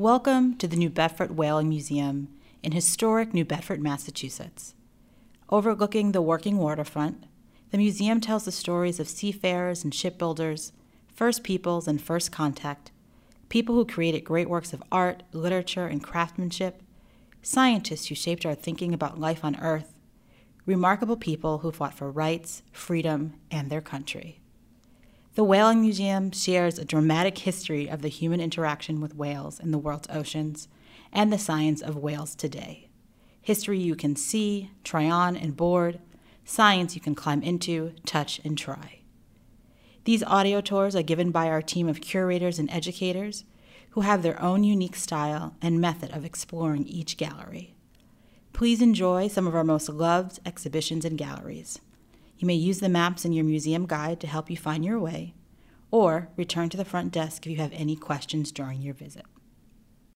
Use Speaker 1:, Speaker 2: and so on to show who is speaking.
Speaker 1: Welcome to the New Bedford Whaling Museum in historic New Bedford, Massachusetts. Overlooking the working waterfront, the museum tells the stories of seafarers and shipbuilders, First Peoples and First Contact, people who created great works of art, literature, and craftsmanship, scientists who shaped our thinking about life on Earth, remarkable people who fought for rights, freedom, and their country. The Whaling Museum shares a dramatic history of the human interaction with whales in the world's oceans and the science of whales today. History you can see, try on, and board, science you can climb into, touch, and try. These audio tours are given by our team of curators and educators who have their own unique style and method of exploring each gallery. Please enjoy some of our most loved exhibitions and galleries. You may use the maps in your museum guide to help you find your way, or return to the front desk if you have any questions during your visit.